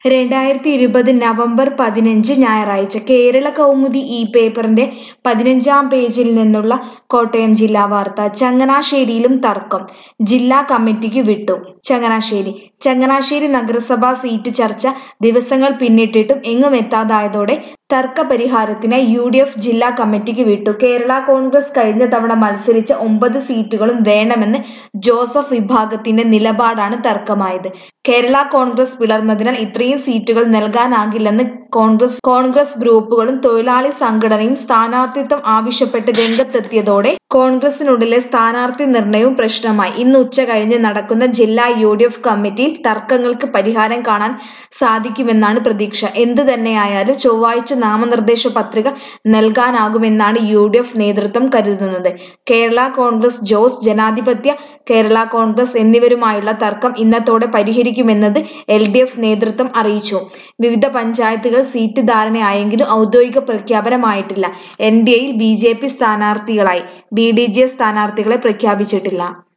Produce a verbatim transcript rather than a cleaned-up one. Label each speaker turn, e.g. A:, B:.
A: രണ്ടായിരത്തി ഇരുപത് നവംബർ പതിനഞ്ച് ഞായറാഴ്ച കേരള കൗമുദി ഈ പേപ്പറിന്റെ പതിനഞ്ചാം പേജിൽ നിന്നുള്ള കോട്ടയം ജില്ലാ വാർത്ത. ചങ്ങനാശ്ശേരിയിലും തർക്കം, ജില്ലാ കമ്മിറ്റിക്ക് വിട്ടു. ചങ്ങനാശ്ശേരി ചങ്ങനാശ്ശേരി നഗരസഭാ സീറ്റ് ചർച്ച ദിവസങ്ങൾ പിന്നിട്ടിട്ടും എങ്ങും എത്താതായതോടെ തർക്ക പരിഹാരത്തിനായി യു ഡി എഫ് ജില്ലാ കമ്മിറ്റിക്ക് വിട്ടു. കേരള കോൺഗ്രസ് കഴിഞ്ഞ തവണ മത്സരിച്ച ഒമ്പത് സീറ്റുകളും വേണമെന്ന് ജോസഫ് വിഭാഗത്തിന്റെ നിലപാടാണ് തർക്കമായത്. കേരള കോൺഗ്രസ് പിളർന്നതിനാൽ ഇത്രയും സീറ്റുകൾ നൽകാനാകില്ലെന്ന് കോൺഗ്രസ് കോൺഗ്രസ് ഗ്രൂപ്പുകളും തൊഴിലാളി സംഘടനയും സ്ഥാനാർത്ഥിത്വം ആവശ്യപ്പെട്ട് രംഗത്തെത്തിയതോടെ കോൺഗ്രസിനുള്ളിലെ സ്ഥാനാർത്ഥി നിർണയവും പ്രശ്നമായി. ഇന്ന് ഉച്ച കഴിഞ്ഞ് നടക്കുന്ന ജില്ലാ യു ഡി എഫ് കമ്മിറ്റിയിൽ തർക്കങ്ങൾക്ക് പരിഹാരം കാണാൻ സാധിക്കുമെന്നാണ് പ്രതീക്ഷ. എന്ത് തന്നെയായാലും ചൊവ്വാഴ്ച നാമനിർദ്ദേശ പത്രിക നൽകാനാകുമെന്നാണ് യു ഡി എഫ് നേതൃത്വം കരുതുന്നത്. കേരള കോൺഗ്രസ്, ജോസ് ജനാധിപത്യ കേരള കോൺഗ്രസ് എന്നിവരുമായുള്ള തർക്കം ഇന്നത്തോടെ പരിഹരിക്കുമെന്നത് എൽ ഡി എഫ് നേതൃത്വം അറിയിച്ചു. വിവിധ പഞ്ചായത്തുകൾ സീറ്റ് ധാരണയായെങ്കിലും ഔദ്യോഗിക പ്രഖ്യാപനമായിട്ടില്ല. എൻ ഡി എയിൽ ബി ജെ പി സ്ഥാനാർത്ഥികളായി, ബി ഡി ജെ സ്ഥാനാർത്ഥികളെ പ്രഖ്യാപിച്ചിട്ടില്ല.